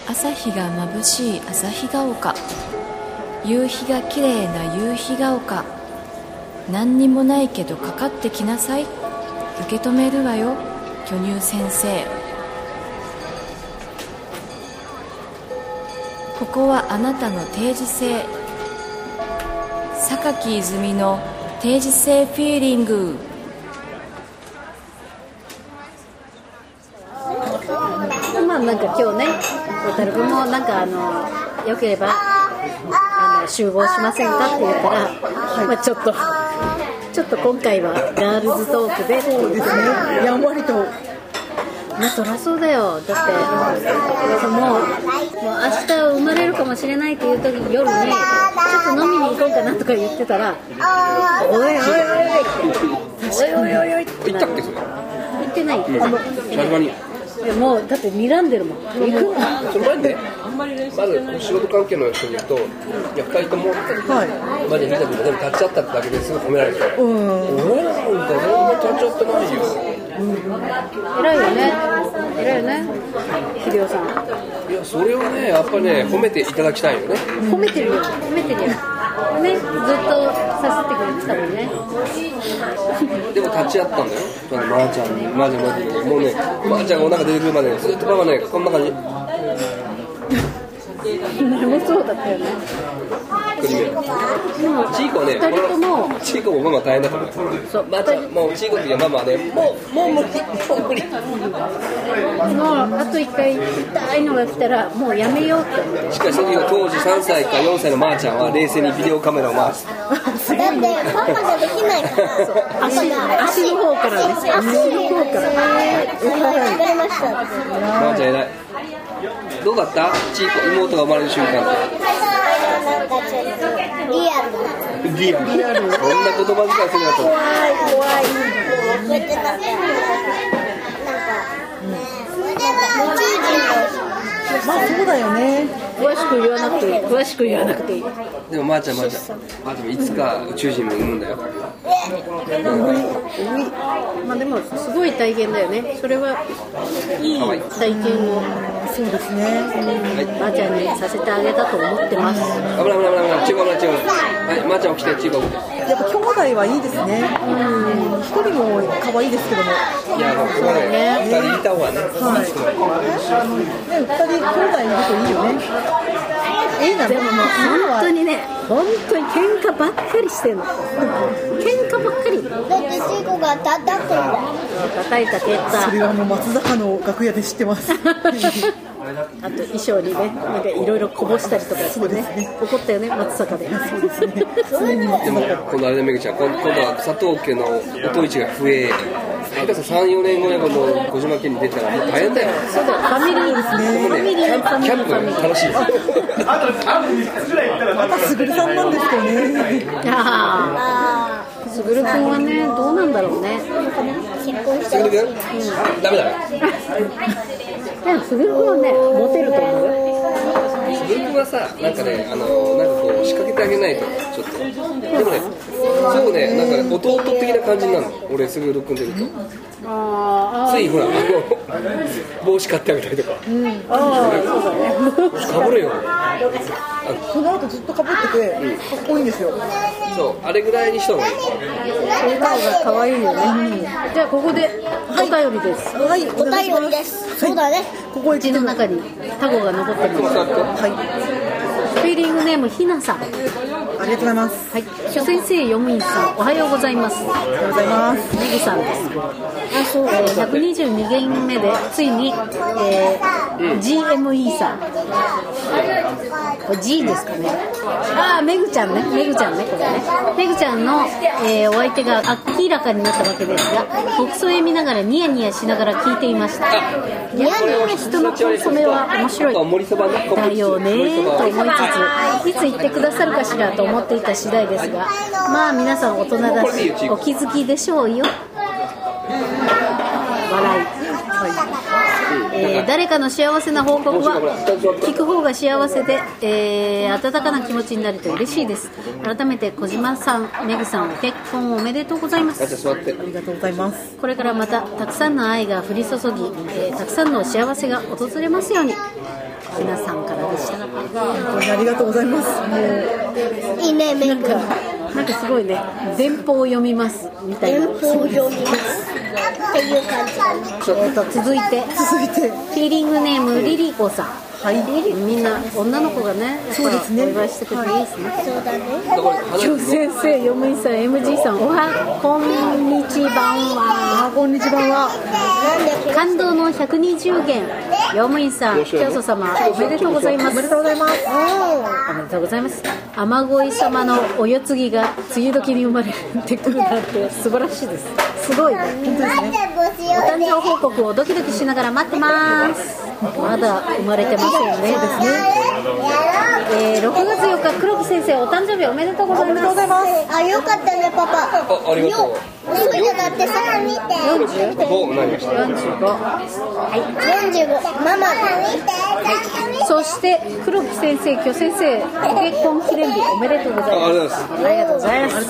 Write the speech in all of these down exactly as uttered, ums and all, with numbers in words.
朝日が眩しい旭ヶ丘、夕日が綺麗な夕日が丘、何にもないけどかかってきなさい、受け止めるわよ巨乳先生。ここはあなたの定時性、榊泉の定時性フィーリング。 まあなんか今日ね、渡る君もなんかあのよければあの集合しませんかって言ったら、はい、まあちょっとちょっと今回はガールズトークで、 そうですね、やんわりと。 まあそりゃそうだよ。だってもうもう明日生まれるかもしれないっていう時夜にちょっと飲みに行こうかなとか言ってたら、おいおいおいおいおいおいおいってなる。言ってない。あのもうだって睨んでるもん。行くの。 その前にね、まず仕事関係の人に言うと、いやふたりとも、はい、マジで見たけどでも立ち会ったってだけですぐ褒められて、うん、俺なんか全然立ち会ってないよ。 うん、偉いよね、偉いよね、秀夫さん。 いやそれはね、やっぱりね、褒めていただきたいよね。 褒めてるよ、褒めてるよ。ね、ずっとさせてくれてたもんね。 でも立ち会ったんだよ、まーちゃんに、まーちゃん、まーちゃん、もうね、まーちゃんがお腹出てくるまでずっとパパね、こんな感じ。 眠そうだったよね。 クリメでもチーコはね、 ふたりともチーコもママ大変だから。そう、まーちゃん、もうチーコっていうママはね、もうもう無理、もう無理。 もうあと一回痛いのが来たらもうやめようって思って。 しかしその時は当時さんさいかよんさいのまーちゃんは冷静にビデオカメラを回す。 だってパパができないから足足の方からです。足の方から。 違いました。 まーちゃん偉い。どうだった？チーコ妹が生まれる瞬間。 なんかちょっとリアル。 リアル。リアル。こんな言葉遣いするやつ。 怖い怖い。こうやってなんかなんか宇宙人の。 まあそうだよね。 詳しく言わなくていい。詳しく言わなくていい。 でもまーちゃんまーちゃん。まーちゃんいつか宇宙人も産むんだよ。 まあでもすごい体験だよね。それはいい体験を。 そうですね。 まーちゃんにさせてあげたと思ってます。 危ない危ない危ない。チーコ危ないチーコ。はい、まーちゃん起きてチーコ起きて。 やっぱ兄弟はいいですね。うん。一人も可愛いですけども。 いやそうだね。二人いた方がね。 はい。あのね、二人兄弟いるといいよね。いいな。 でももう本当にね、本当に喧嘩ばっかりしてるの。喧嘩ばっかり。 だってチーコが叩くんだ。 叩いた結果。 それはもう松坂の楽屋で知ってます。 あと衣装にね、なんかいろいろこぼしたりとかしてね、ね怒ったよね、松坂で。そうですね。 でも今度あれだめぐちゃん、今度は佐藤家のおといちが増え、さん、よねんごにこの小島家に出たらもう大変だよ。 そうだよ、ファミリーですね。ファミリー、ファミリー、 キャンプ楽しい。 またすぐるさんなんですよね。 ああ、すぐるくんはね、どうなんだろうね。 結婚した。 すぐるくん？ダメだよ。 でもすぐるくんはね、モテると思うよ。 すぐるくんはさ、なんかね、あのなんかこう仕掛けてあげないとちょっと。でもね、そうね、なんか弟的な感じになるの。俺すぐるくん出ると。 あついほら、あの帽子買ってあげたりとか。 うん、ああ、そうだね。 かぶれよ。 その後ずっとかぶってて、かっこいいんですよ。 そう、あれぐらいにした方がいい。 笑顔が可愛いよね。じゃあここでお便りです。 はい、 お便りです。そうだね。 ここへ口の中にタコが残ってます。 はい。 スペリングネームひなさん。 ありがとうございます。 はい。諸先生、読みさん、おはようございます。 おはようございます。 ネギさんです。あ、そう、えー、ひゃくにじゅうにげんめでついに、えー、ジーエムイー さん。これ G ですかね。あー、めぐちゃんね、めぐちゃんね、これね。めぐちゃんの、えー、お相手が明らかになったわけですが、国葬へ見ながらニヤニヤしながら聞いていました。ニヤニヤ人のコンソメは面白い。だよねーと思いつつ、いつ言ってくださるかしらと思っていた次第ですが、まあ皆さん大人だしお気づきでしょうよ。笑い、えー、誰かの幸せな報告は聞く方が幸せで、えー、温かな気持ちになると嬉しいです。改めて小島さん、めぐさん、お結婚おめでとうございます。 ありがとうございます。 これからまたたくさんの愛が降り注ぎ、えー、たくさんの幸せが訪れますように。 ひなさんからでした。 本当にありがとうございます。もういいね、メイク。 なんかすごいね、電報を読みますみたいな。 電報を読みますっていう感じ。 えーと続いて続いてフィーリングネームリリコさん。 はい、 みんな女の子がね、やっぱそうですねお祝いしてくれていいですね。 そうだね。 今日先生、読むいさん、エムジー さん、おはこんにちばんは。 あ、こんにちは。 感動のひゃくにじゅうげん、読むいさん、教祖様、おめでとうございます。 おめでとうございます。 おめでとうございます。雨乞い様のお世継ぎが梅雨時に生まれてくるなんて素晴らしいです。すごいね。 本当ですね。 お誕生報告をドキドキしながら待ってます。まだ生まれてますよね。そうですね。えー、ろくがつよっか、黒木先生、お誕生日おめでとうございます。 おめでとうございます。 あ、よかったね、パパ。 あ、ありがとう。 遅いじゃなくてさ、見て。 よんじゅうごになりました。 よんじゅうご。はい。 よんじゅうご。ママ。 そして黒木先生、巨先生、ご結婚記念日おめでとうございます。 ありがとうございます。 ありがとうございます。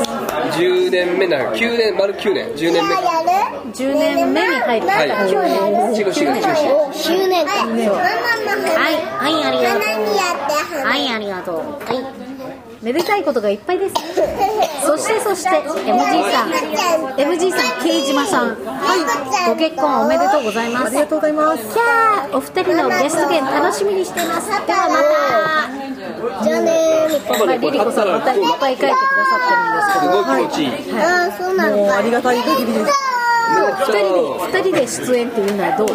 じゅうねんめなの、きゅうねん、丸きゅうねん、じゅうねんめ。 じゅうねんめに入る。 はい。 きゅうねん。 違う違う違う違う。 きゅうねんか。 はい、はい、ありがとう。はい、ありがとう。はい。めでたいことがいっぱいです。そしてそして エムジー さん、エムジー さん、慶島さん、はい、ご結婚おめでとうございます。 ありがとうございます。 キャー、お二人のゲスト券楽しみにしています。ではまた。 じゃあねー。 まあ、リリコさんまたいっぱい書いてくださってるんですけど、 すごい気持ちいい。 ああ、そうなのか。 もうありがたい限りです。 二人で二人で出演っていうのはどう？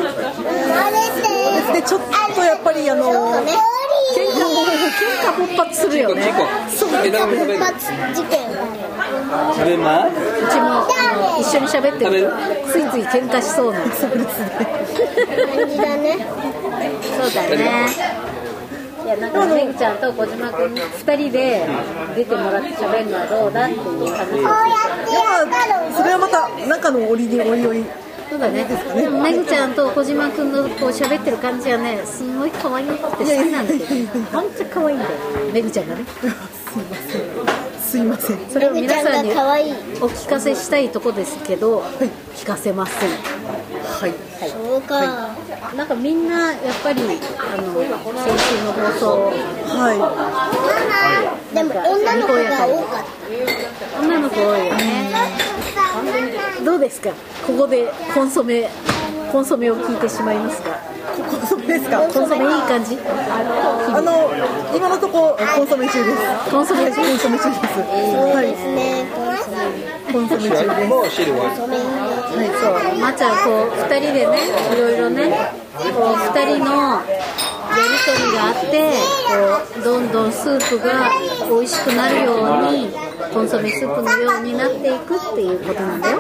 でちょっとやっぱりあのそうね。 喧嘩喧嘩勃発するよね。 そう、枝豆食べる。 事件。 食べまうちもあの一緒に喋ってるとついつい喧嘩しそうな。 感じだね。 そうだね。いや、なんかめぐちゃんと小島君ふたりで出てもらって喋るのはどうだっていう話をいや、それはまた中の折においおい。 そうだね。でもめぐちゃんと小島君のこう喋ってる感じはね、すごい可愛いって好きなんだけど、本当に可愛いんだよ。めぐちゃんがね。 すいません。 それを皆さんにめぐちゃんが可愛い。 お聞かせしたいとこですけど、聞かせません。 はい。 そうか。 なんかみんなやっぱりあの先週の放送、 はでも女の子が多かった。 女の子多いよね。どうですか？ここでコンソメコンソメを聞いてしまいますが。 い。コンソメですか？ コンソメいい感じ？ あの今のところコンソメ中です。 コンソメ中、 コンソメ中です。はですね。 い。コンソメ中です。 もう汁は。 はい、そう、まっちゃんこうふたりでね、いろいろね、こうふたりのやり取りがあって、こうどんどんスープが美味しくなるようにコンソメスープのようになっていくっていうことなんだよ。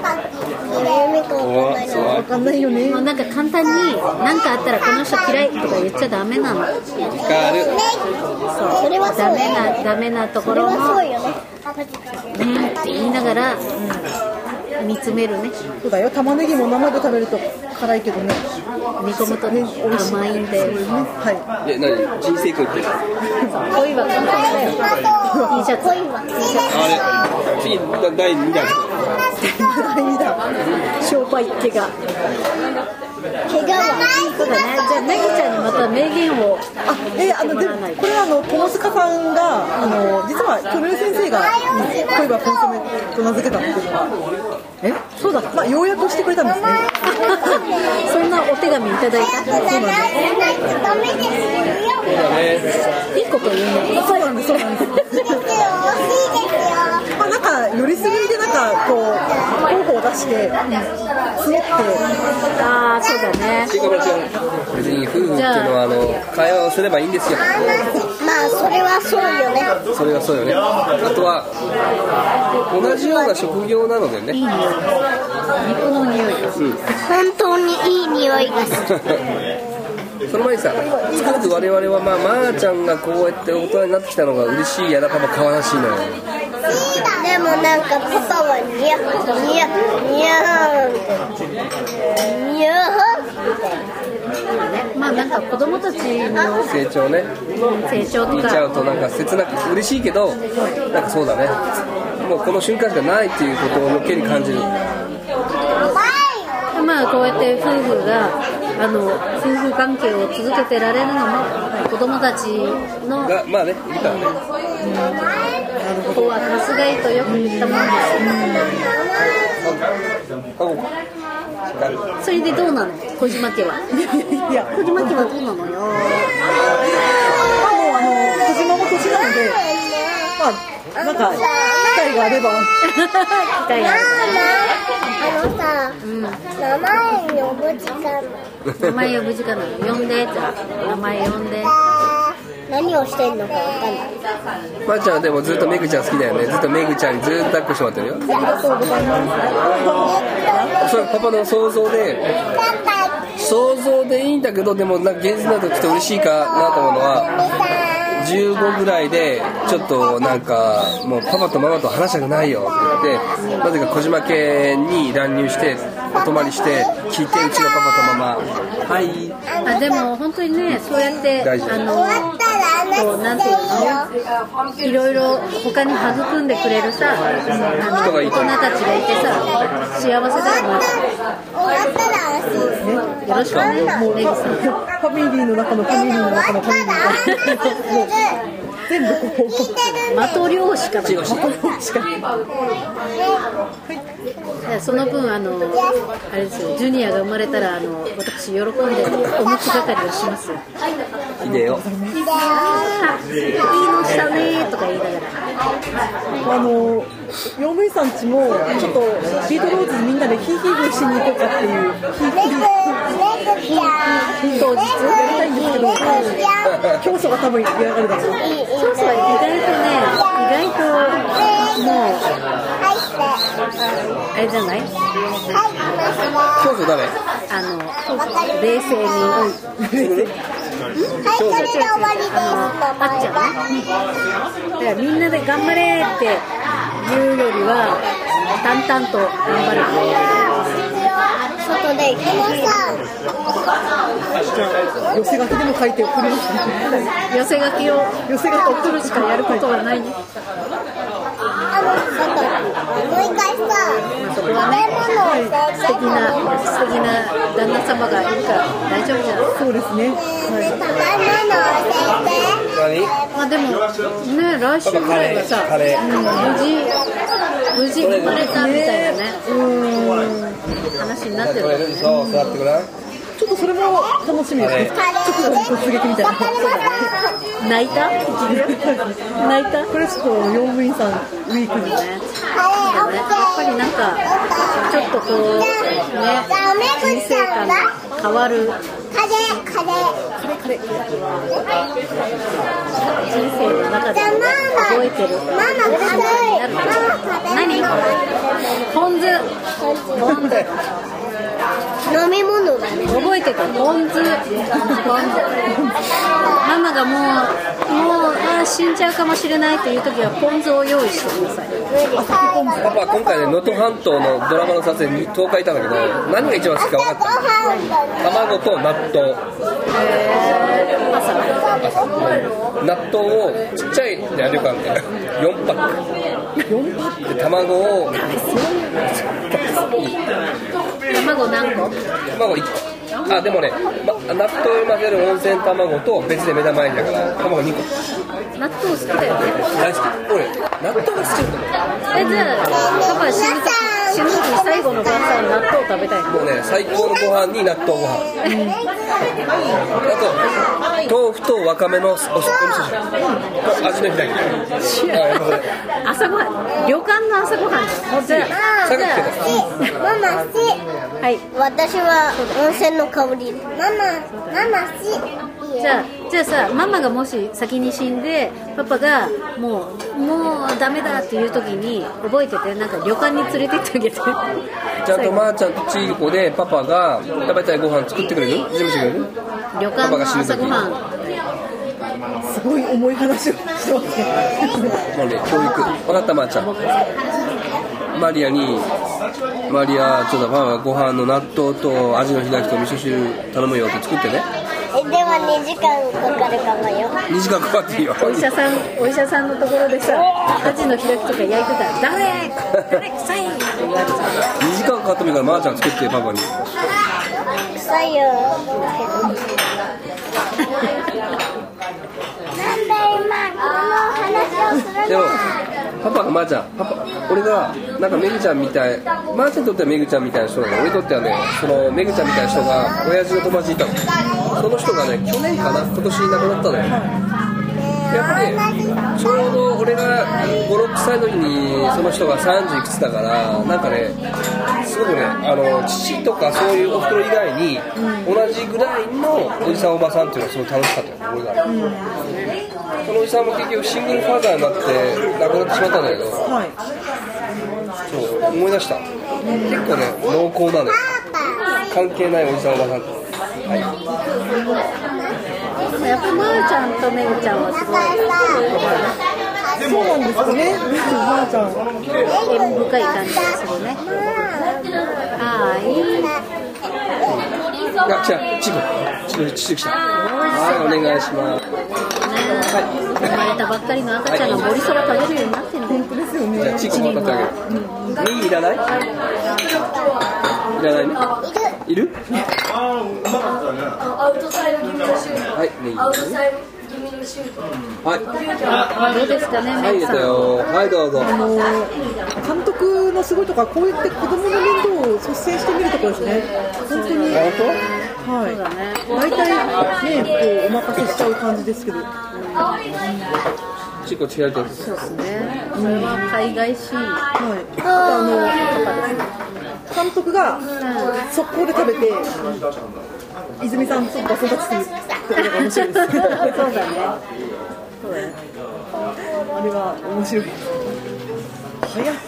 わかんないよね。 もうなんか簡単に何かあったらこの人嫌いとか言っちゃダメなの。 光る。 そう、 それはそうダメなダメなところもそうよね。 ねって言いながら、うん、見つめるね。 そうだよ。玉ねぎも生で食べると辛いけどね。 煮込むとね、甘いんで。 はえ、何？人生食ってる。 恋は簡単だよ。T シャツ。 あれ、次だいにだん。 い。第二弾。 商売怪我。 怪我は。 そうだね。じゃあめぐちゃんにまた名言を。 あ、えー、あのでこれはあの友塚さんがあの実は巨竜先生が恋はコンソメと名付けたっていうのが。 え、そうだ。 まあ要約してくれたんですね。 そんなお手紙いただいた。 そうなんです。 そうだね。 いいこと言うね。 そうなんです。そうなんです。まあなんかよりすぐりでなんかこう候補を出して募って。 ああ、そうだね。 違う違う。別に夫婦っていうのはあの会話をすればいいんですよ。 まあそれはそうよね。 それはそうよね。あとは同じような職業なのでね。 いい匂い。肉の匂い。 うん。 本当にいい匂いがする。 その前にさ、つくづく我々はまあまーちゃんがこうやって大人になってきたのが嬉しいやらパパ可愛らしいのよ。 でもなんかパパはニヤニヤニヤーンニヤーンまあなんか子供たちの成長ね。 成長と見ちゃか。 うとなんか切なく嬉しいけど、なんかそうだね。もうこの瞬間しかないっていうことを余計に感じる。 まあこうやって夫婦があの夫婦関係を続けてられるのも子供たちのがまあねいいからね。 子はかすがいとよく言ったもんです。それでどうなの小島家は。 いや小島家はどうなのよ。 あの小島も年なので、まあなんか機会があれば。 機会があれば。 あのさ、うん、名前呼ぶ時間。 名前呼ぶ時間なの。呼んでじゃあ名前呼んで。 何をしてんのかわかんない。 まーちゃんはでもずっとめぐちゃん好きだよね。ずっとめぐちゃんにずっと抱っこしてもらってるよ。 ありがとうございます。 それパパの想像で想像でいいんだけど、でもなんか現実になるとちょっと嬉しいかなと思うのは、じゅうごぐらいでちょっとなんかもうパパとママと話したくないよって言って、なぜか小島家に乱入してお泊まりして聞いて、うちのパパとママはいあでも本当にね、そうやってあのこうなんていうの、いろいろ他に育んでくれるさ、あの人がいい大人たちがいてさ、幸せだよね。よろしくね、 もうメグさん。 ファミリーの中のファミリーの中のファミリーがもう全部こう的漁師かな。 的漁師か。 その分あのあれですよ、ジュニアが生まれたらあの私喜んでおむつ係をしますよ。 いいねよ。 あーいいのしたねとか言いながら。 あの用務員さんちもちょっとビートローズみんなでヒーヒーブーしに行こうかっていうヒーヒー当日やりたいんですけど、教祖が多分嫌がるだろう。 教祖は意外とね、意外ともうあれじゃない？ 教祖誰？ あの冷静に。 はい、それで終わりです。 あっちゃんね。だからみんなで頑張れって言うよりは淡々と頑張る。 外で行きまし寄せ書きでも書いて送りますね。 寄せ書きを寄せ書きを送るしかやることはないね。 あの外もう一回さ、 そこはね、素敵な素敵な旦那様がいるから大丈夫じゃない。 そうですね。 まあでもね、来週ぐらいがさ、うん、無事無事生まれたみたいなね、うん話になってるからね。 そう座ってごらん。 ちょっとそれも楽しみですね。ちょっと突撃みたいな。 泣いた？泣いた？ これちょっと用務員さんウィークにね。 やっぱりなんかちょっとこうね、人生観が変わる。 カレーカレー人生の中で覚えてる。 ママ食べる。 何？ポン酢。ポン酢。 飲み物がね。 覚えてた。ポン酢。ポン酢。ママがもうもうあ死んじゃうかもしれないっていう時はポン酢を用意してください。 パパ今回ね、能登半島のドラマの撮影にとおかい行ったんだけど、何が一番好きか分かった？卵と納豆。納豆をちっちゃいね、旅館でよんパックよんパックで卵を卵何個？ 卵いっこ。あ、でもね、ま、納豆を混ぜる温泉卵と別で目玉焼きだから卵にこ。 納豆好きだよね。 大好き。俺納豆が好きだと思う。 え、じゃあパパ死ぬ時死ぬ時に最後の晩餐納豆食べたいの？ もうね、最高のご飯に納豆ご飯、うん、あと豆腐とわかめのお味噌汁と味の開き。 朝ごはん、旅館の朝ごはんじゃあ、じゃあママ好き。 はい、 私は温泉の香り。ママママ好き。 じゃあ、じゃあさ、ママがもし先に死んでパパがもうもうダメだっていう時に覚えてて、なんか旅館に連れてってあげて。ちゃんとまーちゃんとちいこでパパが食べたいご飯作ってくれる？準備してくれる？ 旅館の朝ごはん。 すごい重い話をしてますね。 もうね、教育分かった。まーちゃん、マリアにマリアちょっとパパがご飯の納豆と味の開きと味噌汁頼むよって作ってね。 え、でもにじかんかかるかもよ。 にじかんかかっていいよ。 お医者さんお医者さんのところでさ、アジの開きとか焼いてたらダメダメ臭いって言われてた。 にじかんかかってもいいからまーちゃん作ってパパに。 臭さいよ。なんで今この話をするの？ でもパパがまーちゃん、パパ、俺がなんかめぐちゃんみたい、まーちゃんにとってはめぐちゃんみたいな人だね。俺にとってはね、そのめぐちゃんみたいな人が親父の友達いたの。その人がね、去年かな、今年亡くなったのよ。やっぱり、ね、ちょうど俺がご、ろくさいの時にその人がさんじゅういくつだから、なんかね、すごくね、あの父とかそういうおふくろ以外に同じぐらいのおじさんおばさんっていうのはすごい楽しかったよ、俺が。そのおじさんも結局シングルファーザーになって亡くなってしまったんだけど、 はい、 そう思い出した。結構ね、濃厚なのよ。関係ないおじさんおばさんって。はい、 やっぱまーちゃんとめぐちゃんはすごいそうなんですかね。まーちゃん縁深い感じがするね。ああ、いい。 あ、来た、チコ、チコ、チコ来た。はい、お願いします。 生まれたばっかりの赤ちゃんが盛りそば食べるようになってるね。 本当ですよね。 じゃあチコも買ってあげる。ネギいらない？いらないね。いる？はい、ネギ。はい。 どうですかね、 はい、入れたよ。はい、どうぞ。 あの監督のすごいところはこうやって子供の面倒を率先してみるところですね。本当に。 本当？ はい。大体ね、こうお任せしちゃう感じですけど。 チコ違うと。 そうですね。それは海外しい。 はい。あの監督が速攻で食べて、泉さんとバソ立ちするっていうのが面白いです。 そうだね。そうだね。 あれは面白い。早い。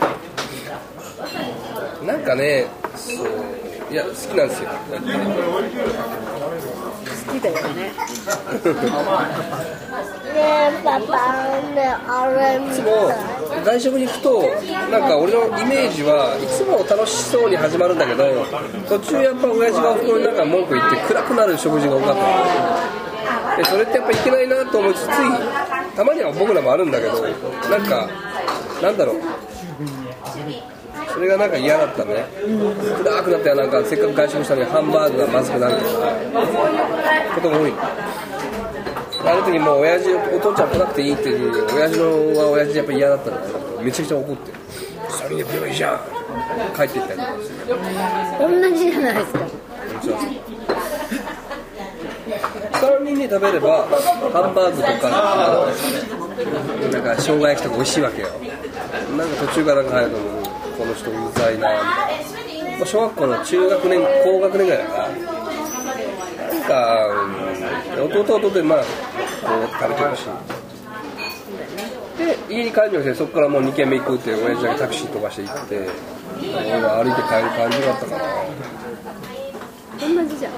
なんかね、そういや好きなんですよ。 好きだよね。 ねえパパねあれ見いつも外食に行くとなんか俺のイメージはいつも楽しそうに始まるんだけど、途中やっぱ親父がおふくろになんか文句言って暗くなる食事が多かったで、それってやっぱいけないなと思いつつ、ついたまには僕らもあるんだけど、なんかなんだろう、それがなんか嫌だったね。暗くなってなんかせっかく外食したのにハンバーグがまずくなるとかことが多い。ある時もう親父お父ちゃん来なくていいっていう親父のは親父やっぱり嫌だったんだけど、めちゃくちゃ怒ってさんにんで来ればいいじゃん帰っていったりとかして、 同じじゃないですか。 さんにんで食べればハンバーグとかなんか生姜焼きとか美味しいわけよ。なんか途中からなんか入るとこの人うざいな、まあ、小学校の中学年高学年ぐらいだからなんか、うん、弟弟でまあこう食べてほしいで家に帰るんで、そこからもうに軒目行くって親父だけタクシー飛ばして行って俺は歩いて帰る感じだったかな。 同じじゃん。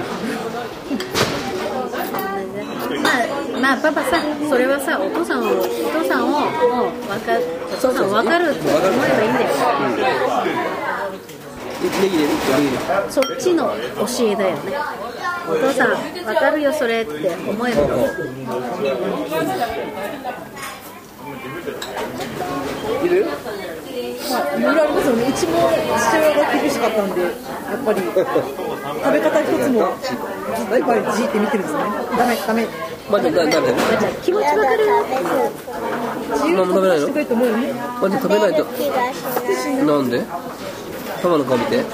まあまあパパさ、それはさ、お父さんをお父さんをもう分かる、お父さん分かるって思えばいいんだよ。 ネギ入れる？ そっちの教えだよね。お父さん分かるよそれって思えば。 いる？ まあ、いろいろありますよね。うちも父親が厳しかったんで、やっぱり食べ方一つもやっぱりじーって見てるんですね。ダメダメ。 まだだだだ。 気持ち分かる。 自由に食べさせてくれと思うよね。 まだ食べないと。なんで？パパの顔見て。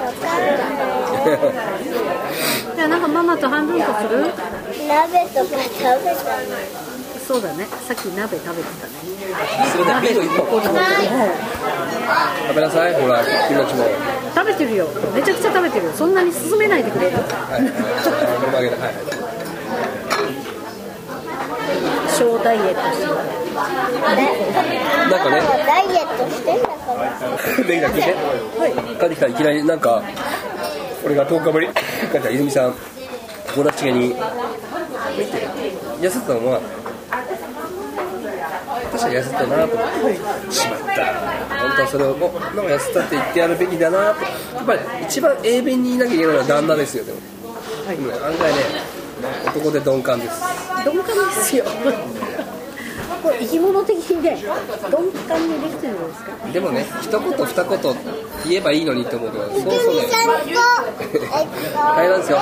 じゃあなんかママと半分こする？ 鍋とか食べたの。 そうだね。さっき鍋食べてたね。 それでビール一本。食べなさい。ほら君たちも。 食べてるよ。めちゃくちゃ食べてるよ。そんなに進めないでくれる？ はい。これもあげる。はい。 小ダイエットしてる。 なんかね。 ダイエットしてんだから。 できた聞いて。帰ってきたらいきなりなんか俺がとおかぶり。なんか泉さん友達がに痩せたのは確かに痩せたなと思ってしまった。本当はそれをもうなんか痩せたって言ってやるべきだなと。やっぱり一番英弁にいなきゃいけないのは旦那ですよ。でも、はい、でもね、案外ね男で鈍感です。 鈍感ですよ。 こう生き物的にね、鈍感にできてるんですか。 でもね、一言二言言えばいいのにって思うけど、そうそうね。大変なんですよ。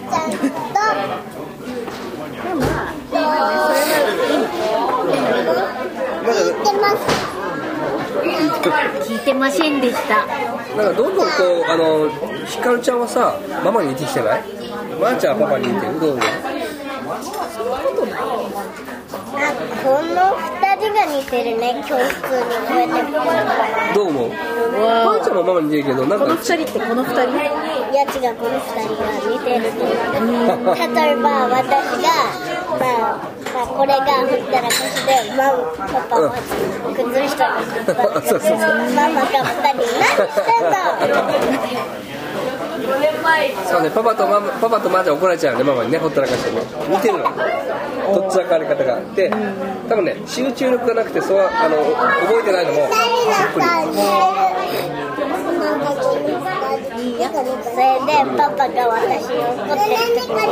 でもまあ、それはいい。聞いてませんでした。 なんかどんどんこうあのひかるちゃんはさ、ママに似てきてない？まーちゃんはパパに似てる？どう思う？ あ、この二人が似てるね、教室にこうやって。 どう思う？まーちゃんもママに似てるけど、なんかこの二人ってこの二人？ いや違う、この二人が似てると思う。例えば私が、まあ、まあ、これがほったらかしで、ママ、パパは崩したのかそうそうそう、 ママが二人何してんだ。 そうね、パパとママ、パパとマーちゃん怒られちゃうよね、ママにね、ほったらかしてね。似てるの。どっちらかわり方が。で、多分ね、集中力がなくて、そうあの覚えてないのも。 それでパパが私に怒ってる時に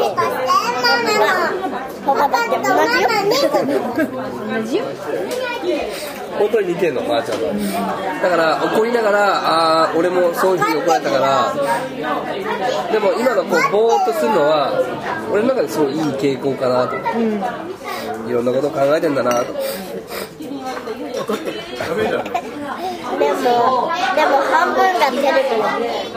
パパだって同じよ。 本当に似てんの、まーちゃんは。だから怒りながら、あー俺もそういうふうに怒られたから、でも今のこうぼーっとするのは俺の中ですごいいい傾向かなと、うん、いろんなことを考えてんだなと。 怒ってる。 でも、でも半分がテレビなん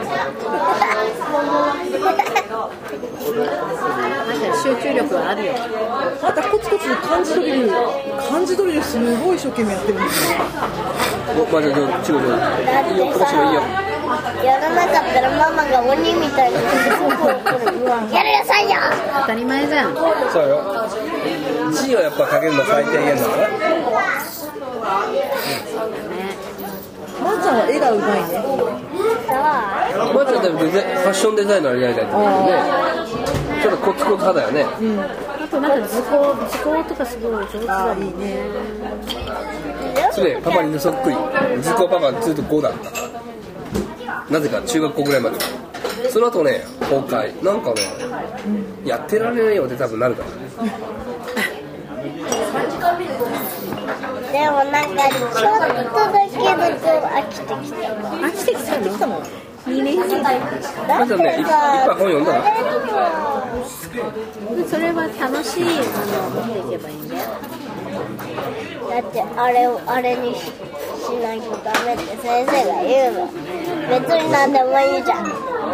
か集中力はあるよ。 またコツコツ漢字ドリル、漢字ドリルすごい一生懸命やってるんですよ。 まあじゃあチコちゃんいいよ、今年もいいよ。 やらなかったらママが鬼みたいにやりなさいよ。 当たり前じゃん。 そうよ。字をやっぱ書けるの最低限だから。 まーちゃんは絵がうまいね。 まーちゃんでも全然ファッションデザイナーになりたいってことね。ちょっとコツコツ派だよね。 うん、あとなんか図工、図工とかすごい上手だいいね。 それパパにそっくり。図工パパずっとごだった。なぜか中学校ぐらいまで。その後ね、崩壊。なんかね、うん、やってられないよって多分なるからね。 でもなんかちょっとだけずつ飽きてきた。 飽きてきたの？にねん生。 まずね、いっぱい本読んだら。 それは楽しいものを持っていけばいいんだよ。 だってあれをあれに し, しないとダメって先生が言うの。別に何でもいいじゃん。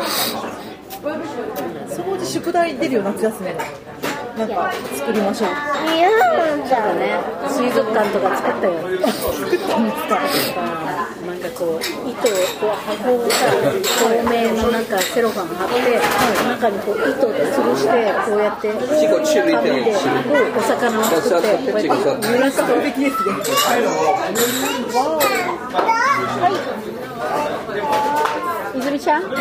そのうち宿題出るよ、夏休み。なんか作りましょう。 いやーじゃあね、水族館とか作ったよ。 作ったんですか。 なんかこう糸をこう箱をさ、透明のなんかセロファン貼って、中にこう糸で吊るしてこうやって紙でお魚を作ってこうやって濡らすと。泉ちゃん？じゃ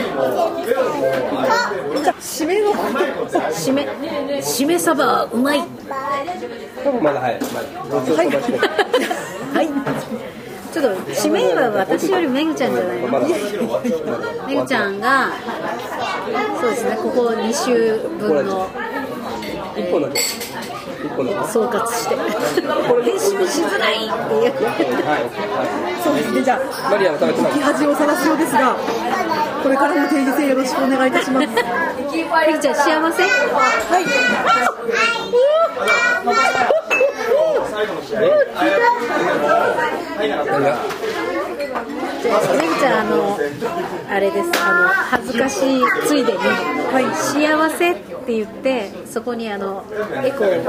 締めの締め締めそばうまい。 まだ早い。まだはい。はい。ちょっと締めは私よりめぐちゃんじゃないの？めぐちゃんがそうですね、ここに週分の一本だけ。 総括して編集しづらいっていう。 そうですね、じゃあマリアも食べてない。 生き恥をさらすようですが、これからも定時制よろしくお願いいたします。 めぐちゃん幸せ？はい。めぐちゃん、あのあれです、あの恥ずかしいついでに、はい、幸せって言ってそこにあのエコーを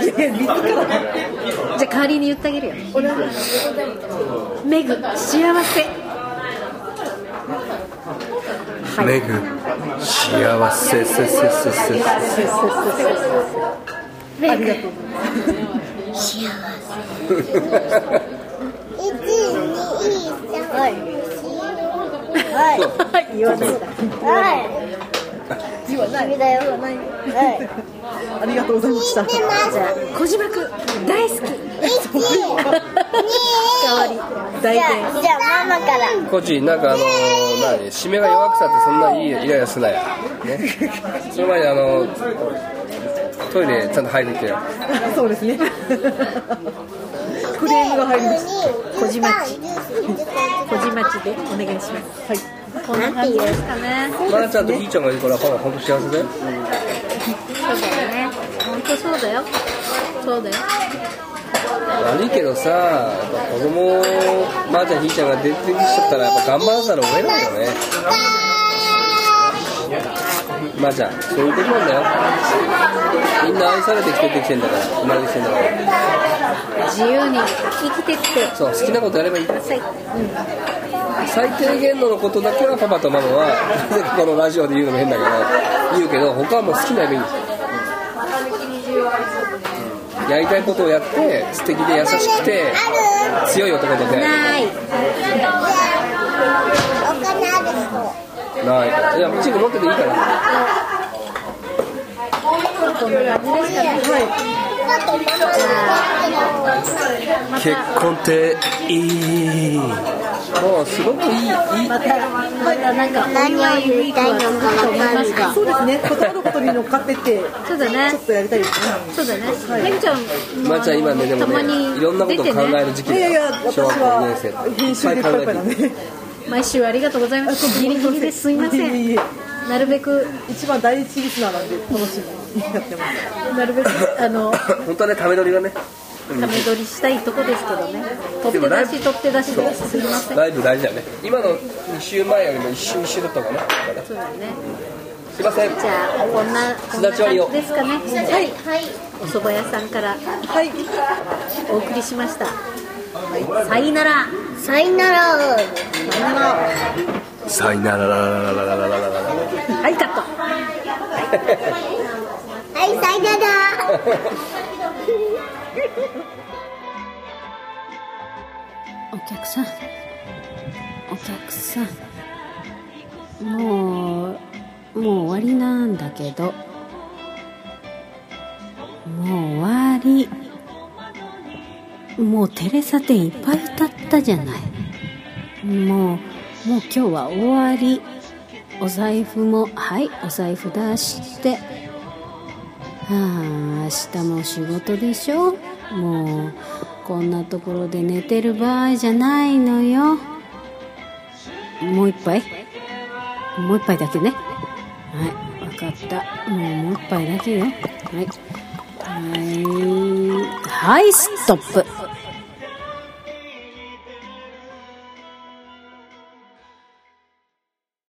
じゃあ代わりに言ってあげるよ。めぐ幸せ。 めぐ幸せせせせせありがとう。 幸せ。一二三はい。はい。 言わない。 はい。 言わない。 だよ。はい。 ありがとうございました。 じゃあ小島くん大好き。代わり大じゃあじゃあママから。 こっちなんかあのー、何締めが弱くたってそんないいイライラすなよ。ね。その前にあのトイレちゃんと入りに来てよ。 そうですね。 入りました。 小島町小島町でお願いします。 はい。 こんな感じですかね。 まなちゃんとひーちゃんがいるからパパ本当幸せだよ。 そうだよね。本当そうだよ。そうだよ。 悪いけどさ、やっぱ子供まーちゃんひーちゃんが出てきちゃったらやっぱ頑張らざるを得ないよね。まーちゃんそういうことなんだよ。みんな愛されてきててきてんだから生まれてきてんだから。 自由に生きてきて。 そう好きなことやればいい。 ください。うん。 最低限度のことだけはパパとママはこのラジオで言うのも変だけど言うけど他はもう好きなやればいいんですよ。やりたいことをやって素敵で優しくて強い男と出会える。 ない。 お金ある人。 ないから。いやチーク持ってていいから。 こんな感じですかね。 結婚っていい。もうすごくいいいい。 またまたなんかお祝いウィークは続くと思いますが。 そうですね。ことあることに乗っかってってそうだね。 ちょっとやりたいですね。 そうだね。めぐちゃんもまーちゃん今ねでもたまにねいろんなことを考える時期だいやいやよ。 私小学校にねんは生編集でいっぱいいっぱいなんで。 毎週ありがとうございます。ギリギリですいませいえいえいえん。なるべく一番第一リスナーなんで楽しみにやってます。 なるべくあの本当はねため撮りがね。 ため撮りしたいとこですけどね。取って出し取って出しですいません。 ライブ大事だね。今のに週前よりも一週一週だったかな。 そうだね。 すいません。 じゃあこんなこんな感じですかね。はい。お蕎麦屋さんからはい。 お送りしました。さいなら。 さよなら。 さいなららららららららら。 はいカット。 はい、さよなら。 お客さんお客さんもうもう終わりなんだけどもう終わりもうテレサ店いっぱい歌ったじゃないもうもう今日は終わりお財布もはいお財布出してはあ明日も仕事でしょもうこんなところで寝てる場合じゃないのよもう一杯もう一杯だけねはい分かったもうもう一杯だけよはいはいはいストップ